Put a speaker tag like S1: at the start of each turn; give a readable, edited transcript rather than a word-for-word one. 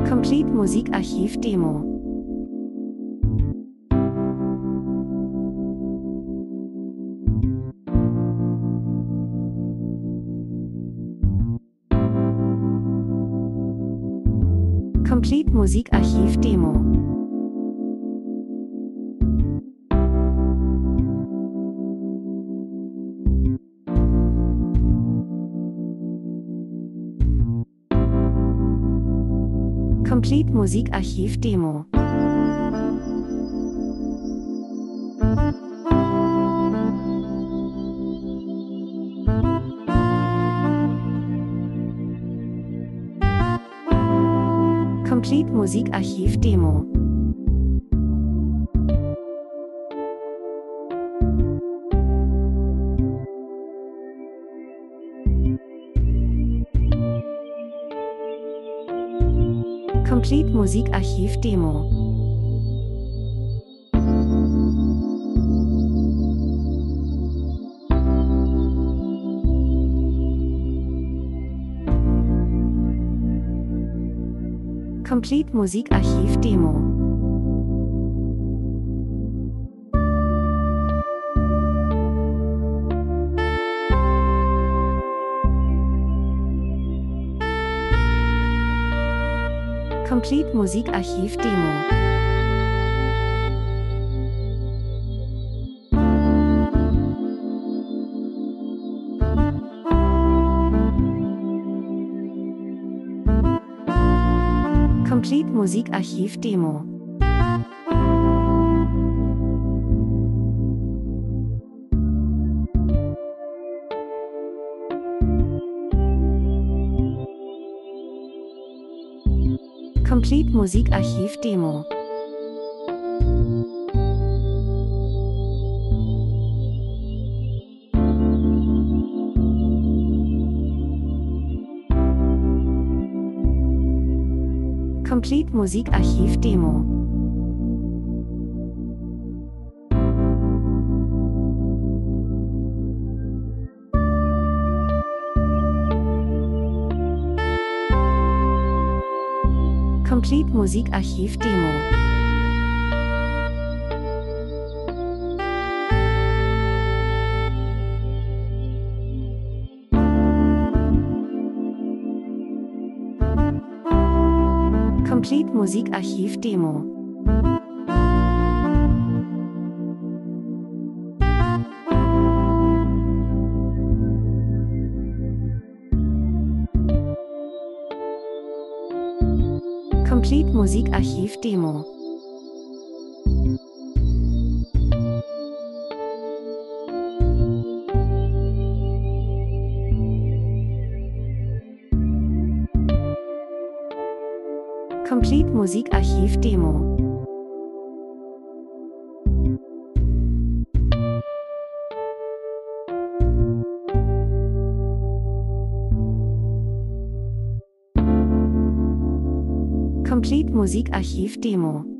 S1: Complete Musikarchiv Demo. Complete Musikarchiv Demo. Complete Musikarchiv Demo. Complete Musikarchiv Demo. Complete Musikarchiv Demo. Complete Musikarchiv Demo. Complete Musikarchiv Demo. Complete Musikarchiv Demo. Complete Musikarchiv Demo. Complete Musikarchiv Demo. Complete Musikarchiv Demo. Complete Musikarchiv Demo. Complete Musikarchiv Demo. Complete Musikarchiv Demo. Complete Musikarchiv Demo.